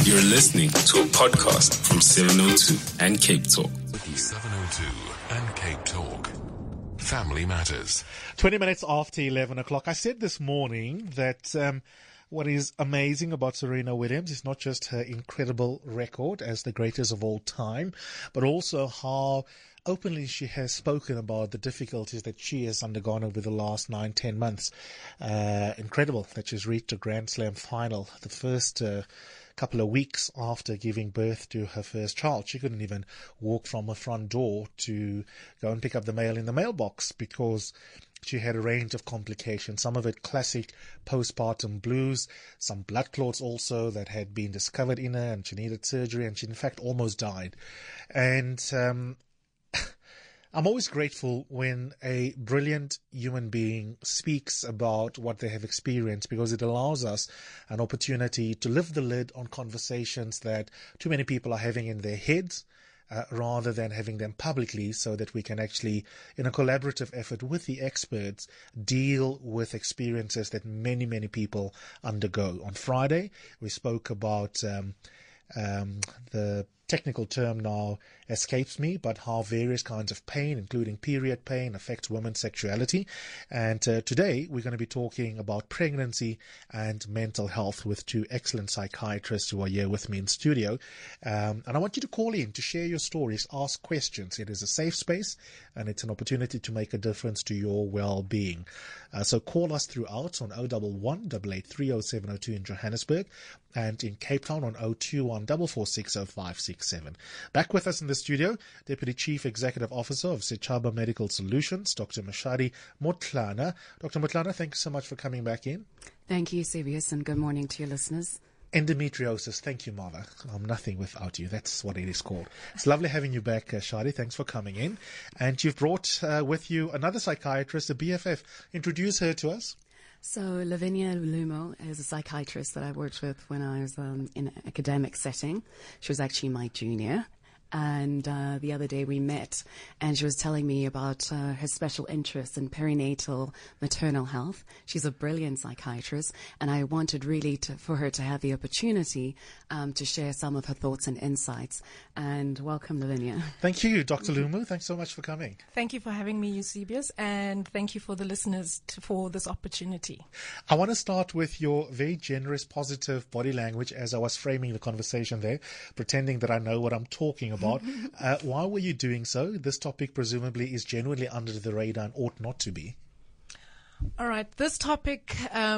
You're listening to a podcast from 702 and Cape Talk. 702 and Cape Talk. Family Matters. 20 minutes after 11 o'clock. I said this morning that what is amazing about Serena Williams is not just her incredible record as the greatest of all time, but also how openly she has spoken about the difficulties that she has undergone over the last 9-10 months. Incredible that she's reached a Grand Slam final the first couple of weeks after giving birth to her first child. She couldn't even walk from her front door to go and pick up the mail in the mailbox because she had a range of complications, some of it classic postpartum blues, some blood clots also that had been discovered in her, and she needed surgery, and she in fact almost died. And I'm always grateful when a brilliant human being speaks about what they have experienced, because it allows us an opportunity to lift the lid on conversations that too many people are having in their heads, rather than having them publicly, so that we can actually, in a collaborative effort with the experts, deal with experiences that many, many people undergo. On Friday, we spoke about the technical term now escapes me, but how various kinds of pain, including period pain, affects women's sexuality. And today we're going to be talking about pregnancy and mental health with two excellent psychiatrists who are here with me in studio. And I want you to call in to share your stories, ask questions. It is a safe space and it's an opportunity to make a difference to your well-being. So call us throughout on 011 883 0702 in Johannesburg and in Cape Town on 021 446 0567. Back with us in the studio, Deputy Chief Executive Officer of Sechaba Medical Solutions, Dr. Mashadi Motlana. Dr. Motlana, thank you so much for coming back in. Thank you, Sebius, and good morning to your listeners. Endometriosis. Thank you, Marva. I'm nothing without you. That's what it is called. It's lovely having you back, Shadi. Thanks for coming in. And you've brought with you another psychiatrist, a BFF. Introduce her to us. So Lavinia Lumo is a psychiatrist that I worked with when I was in an academic setting. She was actually my junior. And the other day we met and she was telling me about her special interest in perinatal maternal health. She's a brilliant psychiatrist, and I wanted really for her to have the opportunity to share some of her thoughts and insights. And welcome, Lavinia. Thank you, Dr. Lumu. Thanks so much for coming. Thank you for having me, Eusebius, and thank you for the listeners for this opportunity. I want to start with your very generous, positive body language as I was framing the conversation there, pretending that I know what I'm talking about. Why were you doing so? This topic presumably is genuinely under the radar and ought not to be. All right. This topic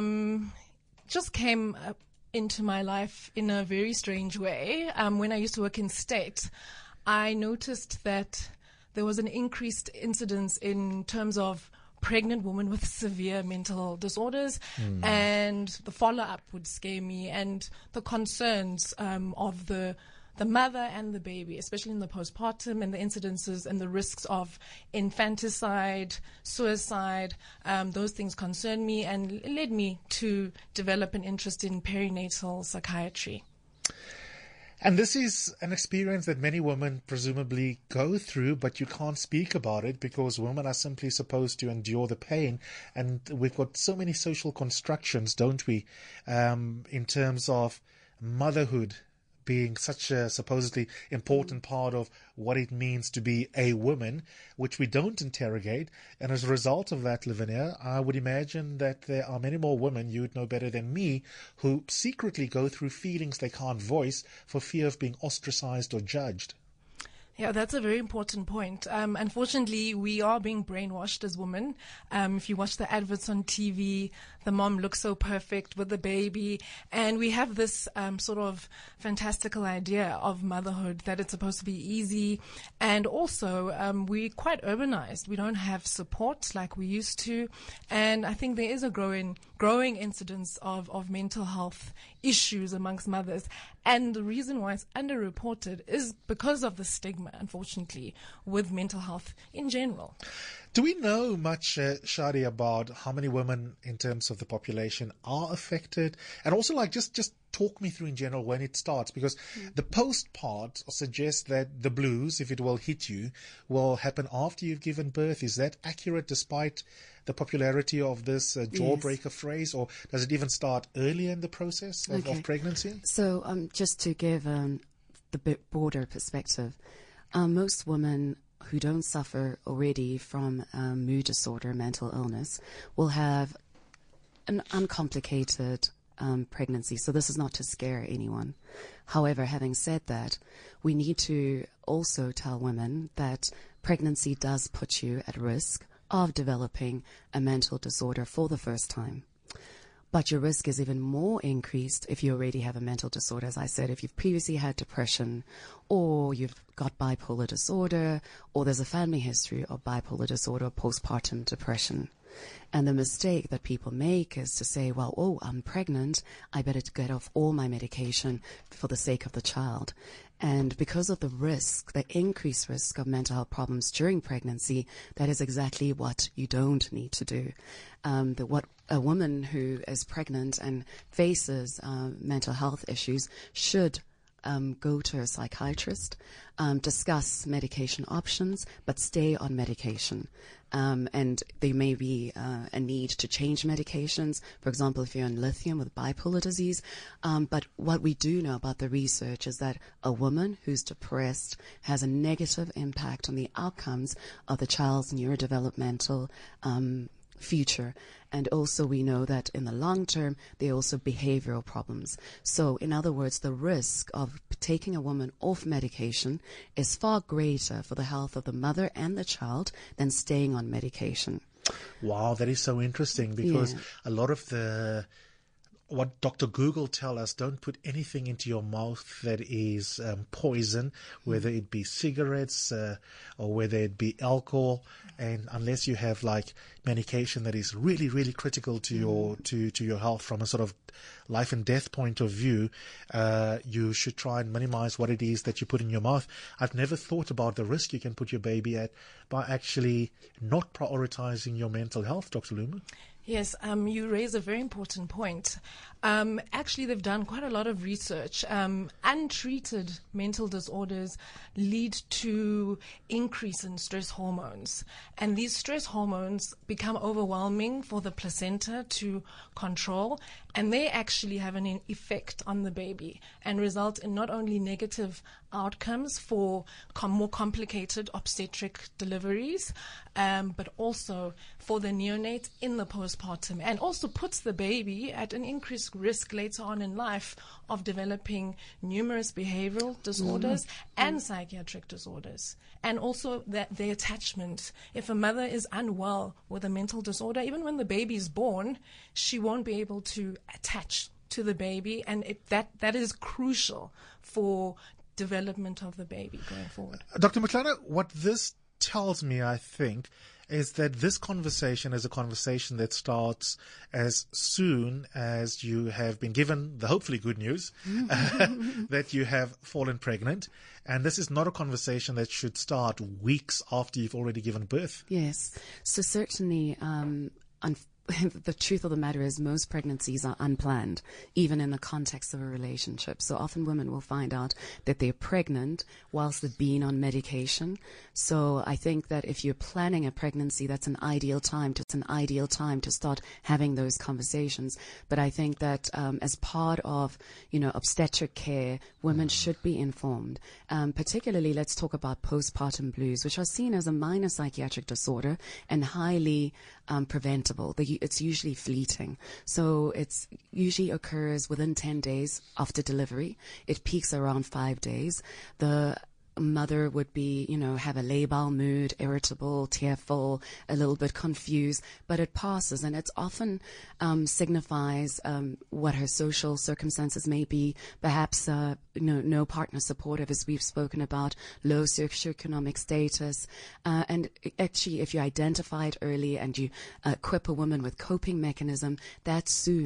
just came into my life in a very strange way. When I used to work in state, I noticed that there was an increased incidence in terms of pregnant women with severe mental disorders, and the follow-up would scare me, and the concerns of the mother and the baby, especially in the postpartum, and the incidences and the risks of infanticide, suicide. Those things concern me and led me to develop an interest in perinatal psychiatry. And this is an experience that many women presumably go through, but you can't speak about it because women are simply supposed to endure the pain. And we've got so many social constructions, don't we, in terms of motherhood being such a supposedly important part of what it means to be a woman, which we don't interrogate. And as a result of that, Lavinia, I would imagine that there are many more women, you would know better than me, who secretly go through feelings they can't voice for fear of being ostracized or judged. Yeah, that's a very important point. Unfortunately, we are being brainwashed as women. If you watch the adverts on TV, the mom looks so perfect with the baby. And we have this sort of fantastical idea of motherhood, that it's supposed to be easy. And also, we're quite urbanized. We don't have support like we used to. And I think there is a growing incidence of mental health issues amongst mothers. And the reason why it's underreported is because of the stigma, unfortunately, with mental health in general. Do we know much, Shadi, about how many women in terms of the population are affected? And also, like, just talk me through in general when it starts, because the post part suggests that the blues, if it will hit you, will happen after you've given birth. Is that accurate despite the popularity of this jawbreaker phrase, or does it even start earlier in the process of pregnancy? So just to give the bit broader perspective, most women who don't suffer already from mood disorder, mental illness, will have an uncomplicated pregnancy. So this is not to scare anyone. However, having said that, we need to also tell women that pregnancy does put you at risk of developing a mental disorder for the first time. But your risk is even more increased if you already have a mental disorder. As I said, if you've previously had depression, or you've got bipolar disorder, or there's a family history of bipolar disorder or postpartum depression. And the mistake that people make is to say, well, oh, I'm pregnant, I better get off all my medication for the sake of the child. And because of the risk, the increased risk of mental health problems during pregnancy, that is exactly what you don't need to do. What a woman who is pregnant and faces mental health issues should go to a psychiatrist, discuss medication options, but stay on medication. And there may be a need to change medications, for example, if you're on lithium with bipolar disease. But what we do know about the research is that a woman who's depressed has a negative impact on the outcomes of the child's neurodevelopmental future. And also we know that in the long term, there are also behavioral problems. So in other words, the risk of taking a woman off medication is far greater for the health of the mother and the child than staying on medication. Wow, that is so interesting, because a lot of what Dr. Google tell us, don't put anything into your mouth that is poison, whether it be cigarettes or whether it be alcohol, and unless you have like medication that is really, really critical to your to your health from a sort of life and death point of view, you should try and minimize what it is that you put in your mouth. I've never thought about the risk you can put your baby at by actually not prioritizing your mental health, Dr. Luma. Yes, you raise a very important point. Actually, they've done quite a lot of research. Untreated mental disorders lead to increase in stress hormones. And these stress hormones become overwhelming for the placenta to control. And they actually have an effect on the baby and result in not only negative outcomes for more complicated obstetric deliveries, but also for the neonate in the postpartum, and also puts the baby at an increased risk later on in life of developing numerous behavioral disorders and psychiatric disorders. And also that the attachment. If a mother is unwell with a mental disorder, even when the baby is born, she won't be able to attach to the baby, and that is crucial for development of the baby going forward. Dr. Motlana, what this tells me, I think, is that this conversation is a conversation that starts as soon as you have been given the hopefully good news that you have fallen pregnant. And this is not a conversation that should start weeks after you've already given birth. Yes. So certainly, the truth of the matter is most pregnancies are unplanned, even in the context of a relationship. So often women will find out that they're pregnant whilst they've been on medication. So I think that if you're planning a pregnancy, that's an ideal time to start having those conversations. But I think that as part of, obstetric care, women should be informed. Particularly, let's talk about postpartum blues, which are seen as a minor psychiatric disorder and highly preventable. It's usually fleeting. So it usually occurs within 10 days after delivery. It peaks around 5 days. The mother would be, have a labile mood, irritable, tearful, a little bit confused, but it passes, and it often signifies what her social circumstances may be. Perhaps, no partner supportive, as we've spoken about, low socioeconomic status, and actually, if you identify it early and you equip a woman with coping mechanism, that soon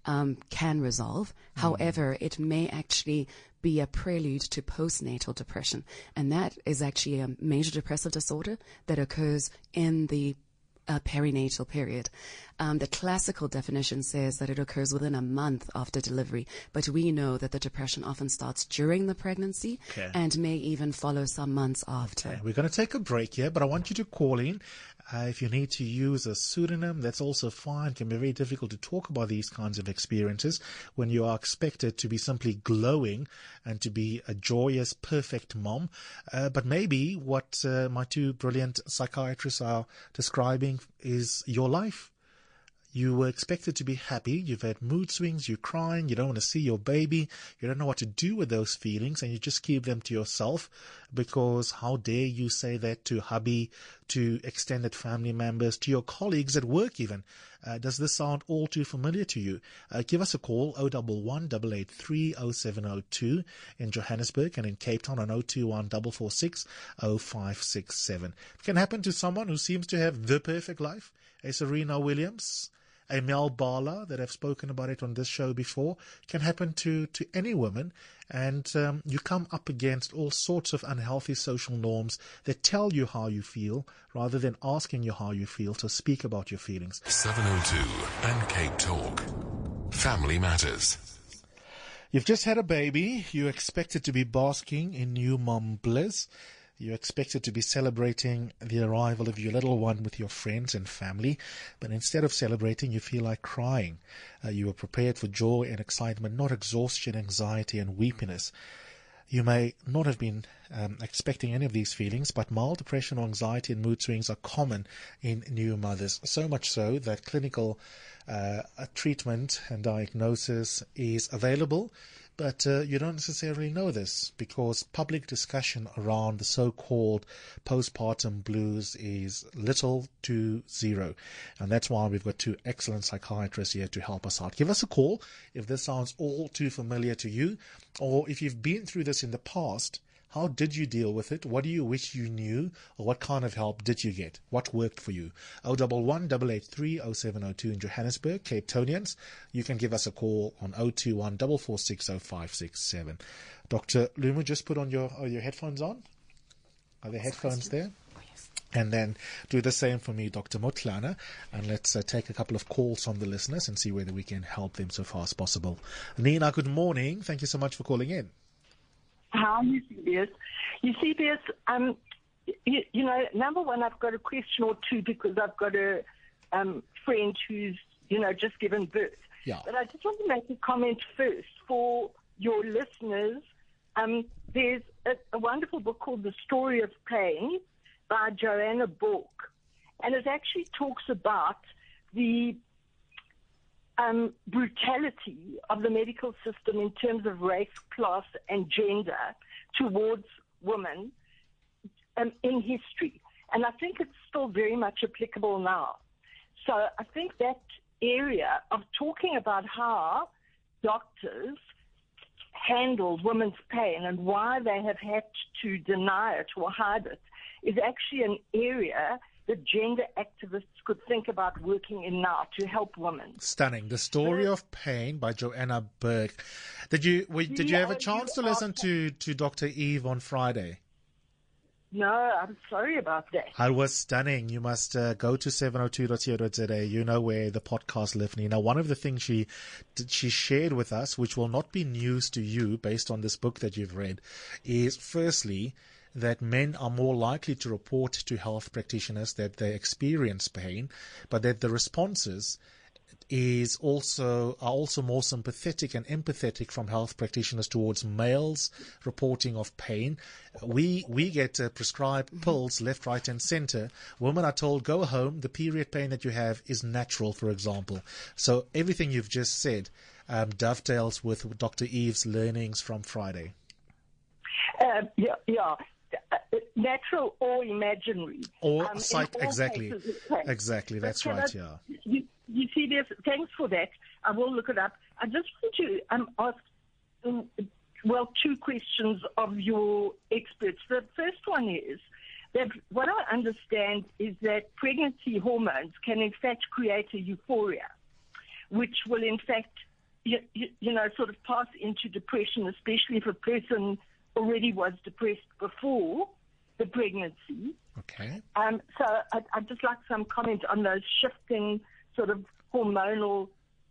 can resolve. However, it may actually be a prelude to postnatal depression. And that is actually a major depressive disorder that occurs in the perinatal period. The classical definition says that it occurs within a month after delivery, but we know that the depression often starts during the pregnancy and may even follow some months after. Okay. We're going to take a break here, but I want you to call in. If you need to use a pseudonym, that's also fine. It can be very difficult to talk about these kinds of experiences when you are expected to be simply glowing and to be a joyous, perfect mom. But maybe what my two brilliant psychiatrists are describing is your life. You were expected to be happy. You've had mood swings. You're crying. You don't want to see your baby. You don't know what to do with those feelings, and you just keep them to yourself because how dare you say that to hubby, to extended family members, to your colleagues at work even. Does this sound all too familiar to you? Give us a call, 011 883 0702 in Johannesburg, and in Cape Town on 021 446 0567. It can happen to someone who seems to have the perfect life, a Serena Williams, a Mel Bala, that have spoken about it on this show before. Can happen to any woman, and you come up against all sorts of unhealthy social norms that tell you how you feel rather than asking you how you feel. So speak about your feelings. 702 and Cape Talk. Family Matters. You've just had a baby. You're expected to be basking in new mom bliss. You're expected to be celebrating the arrival of your little one with your friends and family, but instead of celebrating, you feel like crying. You were prepared for joy and excitement, not exhaustion, anxiety, and weepiness. You may not have been expecting any of these feelings, but mild depression, anxiety, and mood swings are common in new mothers. So much so that clinical treatment and diagnosis is available. But you don't necessarily know this because public discussion around the so-called postpartum blues is little to zero. And that's why we've got two excellent psychiatrists here to help us out. Give us a call if this sounds all too familiar to you, or if you've been through this in the past. How did you deal with it? What do you wish you knew? Or what kind of help did you get? What worked for you? 011 883 0702 in Johannesburg, Cape Townians. You can give us a call on 021 446 0567. Dr. Lumo, just put on your headphones on. Are there headphones there? Oh, yes. And then do the same for me, Dr. Motlana, and let's take a couple of calls from the listeners and see whether we can help them so far as possible. Nina, good morning. Thank you so much for calling in. How you see this? You see this? You know, number one, I've got a question or two because I've got a friend who's just given birth. Yeah. But I just want to make a comment first for your listeners. There's a wonderful book called The Story of Pain by Joanna Bork, and it actually talks about the brutality of the medical system in terms of race, class, and gender towards women in history. And I think it's still very much applicable now. So I think that area of talking about how doctors handled women's pain and why they have had to deny it or hide it is actually an area that gender activists could think about working in now to help women. Stunning. The Story of Pain by Joanna Burke. Did you have a chance to listen to Dr. Eve on Friday? No, I'm sorry about that. It was stunning. You must go to 702.co.za. You know where the podcast lives, Nina. One of the things she shared with us, which will not be news to you based on this book that you've read, is firstly that men are more likely to report to health practitioners that they experience pain, but that the responses are also more sympathetic and empathetic from health practitioners towards males reporting of pain. We get prescribed pills left, right, and center. Women are told, go home. The period pain that you have is natural, for example. So everything you've just said dovetails with Dr. Eve's learnings from Friday. Yeah. Natural or imaginary. Or exactly. That's right, yeah. You see this? Thanks for that. I will look it up. I just want to ask, two questions of your experts. The first one is that what I understand is that pregnancy hormones can in fact create a euphoria, which will in fact sort of pass into depression, especially if a person already was depressed before the pregnancy. Okay. So I'd just like some comment on those shifting sort of hormonal,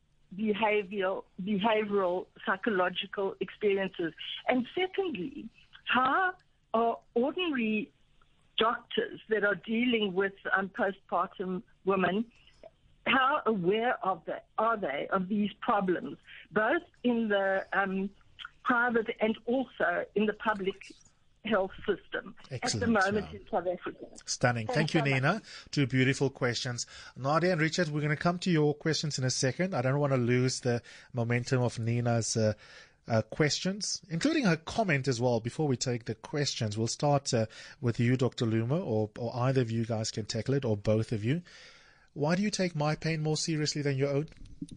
behavioral, psychological experiences. And secondly, how are ordinary doctors that are dealing with postpartum women, how aware are they of these problems, both in the private and also in the public health system? Excellent. At the moment in South Africa? Stunning. Thank you, Nina. Two beautiful questions. Nadia and Richard, we're going to come to your questions in a second. I don't want to lose the momentum of Nina's questions, including her comment as well. Before we take the questions, we'll start with you, Dr. Luma, or either of you guys can tackle it, or both of you. Why do you take my pain more seriously than your own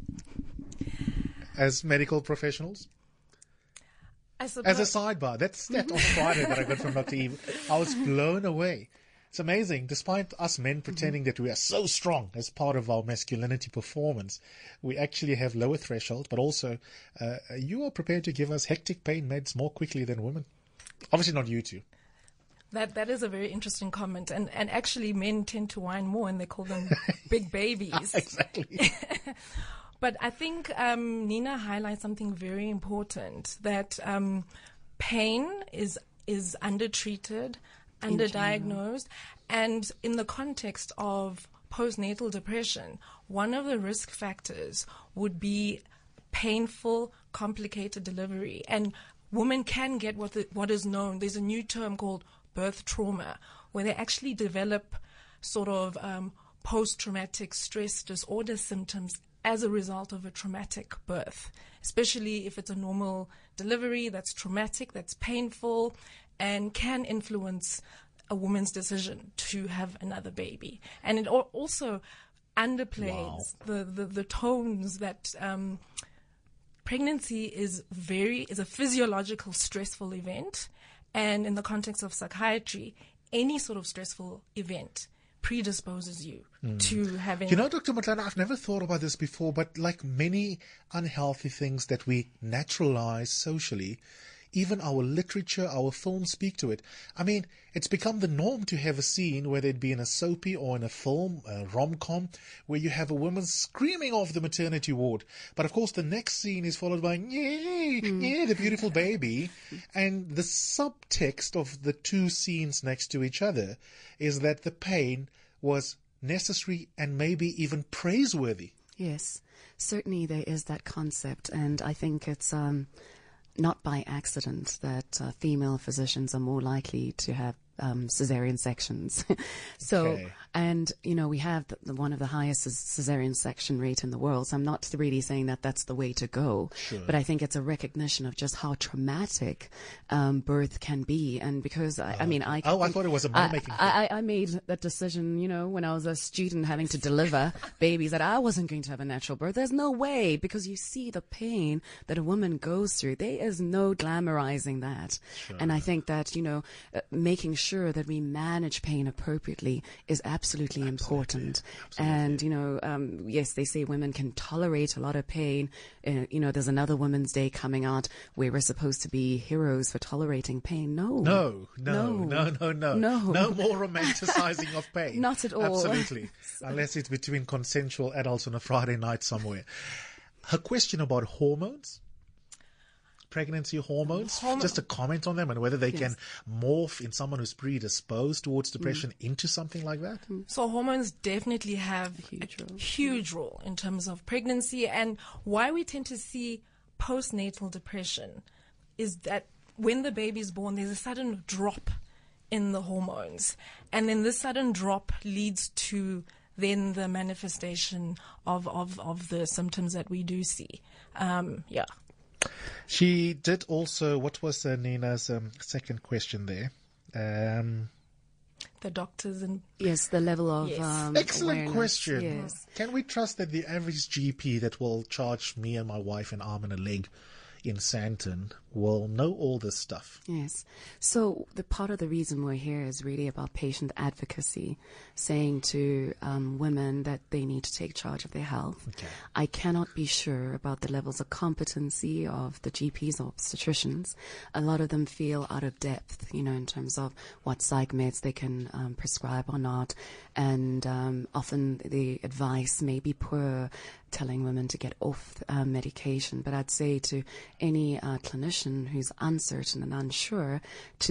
as medical professionals? As a sidebar, that stat on Friday that I got from Dr. Eve, I was blown away. It's amazing. Despite us men pretending that we are so strong as part of our masculinity performance, we actually have lower thresholds, but also you are prepared to give us hectic pain meds more quickly than women. Obviously not you two. That is a very interesting comment. And actually men tend to whine more and they call them big babies. Exactly. But I think Nina highlights something very important, that pain is undertreated, underdiagnosed, and in the context of postnatal depression, one of the risk factors would be painful, complicated delivery. And women can get what is known, there's a new term called birth trauma, where they actually develop sort of post-traumatic stress disorder symptoms as a result of a traumatic birth, especially if it's a normal delivery that's traumatic, that's painful, and can influence a woman's decision to have another baby. And it also underplays the tones that pregnancy is a physiological stressful event. And in the context of psychiatry, any sort of stressful event predisposes you to having... You know, Dr. Motlana, I've never thought about this before, but like many unhealthy things that we naturalize socially, even our literature, our films speak to it. I mean, it's become the norm to have a scene, whether it be in a soapy or in a film, a rom-com, where you have a woman screaming off the maternity ward. But of course, the next scene is followed by, yeah, the beautiful baby. And the subtext of the two scenes next to each other is that the pain was necessary and maybe even praiseworthy. Yes, certainly there is that concept. And I think it's... not by accident that female physicians are more likely to have cesarean sections. Okay. And, we have one of the highest cesarean section rate in the world. So I'm not really saying that that's the way to go. Sure. But I think it's a recognition of just how traumatic birth can be. And because, I thought it was a mom-making thing. I made that decision, when I was a student having to deliver babies, that I wasn't going to have a natural birth. There's no way, because you see the pain that a woman goes through. There is no glamorizing that. Sure. And I think that, making sure that we manage pain appropriately is absolutely important. And, yes, they say women can tolerate a lot of pain. There's another Women's Day coming out where we're supposed to be heroes for tolerating pain. No. No more romanticizing of pain. Not at all. Absolutely. Unless it's between consensual adults on a Friday night somewhere. Her question about hormones. Pregnancy hormones, just a comment on them and whether they can morph in someone who's predisposed towards depression into something like that. So hormones definitely have a huge role in terms of pregnancy, and why we tend to see postnatal depression is that when the baby's born, there's a sudden drop in the hormones, and then this sudden drop leads to then the manifestation of the symptoms that we do see. She did also, what was Nina's second question there? The doctors and... Yes, the level of excellent awareness. question. Yes. Can we trust that the average GP that will charge me and my wife an arm and a leg in Sandton will know all this stuff. Yes. So the part of the reason we're here is really about patient advocacy, saying to women that they need to take charge of their health. Okay. I cannot be sure about the levels of competency of the GPs or obstetricians. A lot of them feel out of depth, in terms of what psych meds they can prescribe or not. And often the advice may be poor, telling women to get off medication. But I'd say to any clinician who's uncertain and unsure to